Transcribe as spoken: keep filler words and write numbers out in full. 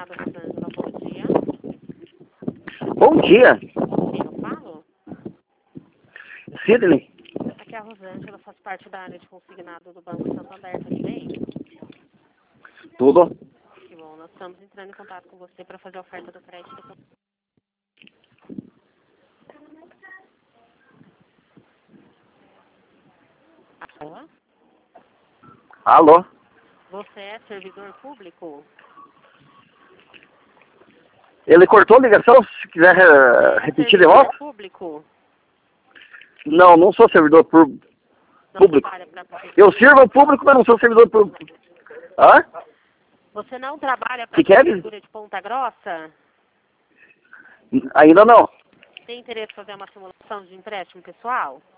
Consignado Rosângela, bom dia. Bom dia, Quem eu falo? Sidney. Aqui é a Rosângela, faço parte da área de consignado do Banco Santander, tudo bem? Tudo? Que bom, nós estamos entrando em contato com você para fazer a oferta do crédito. Alô? Alô? Você é servidor público? Ele cortou a ligação, se quiser uh, repetir de volta? Servidor público? Não, não sou servidor pú- Não público. trabalha para a prefeitura? Eu sirvo ao público, mas não sou servidor público. Hã? Você não trabalha para Que a que é? prefeitura de Ponta Grossa? Ainda não. Tem interesse em fazer uma simulação de empréstimo pessoal?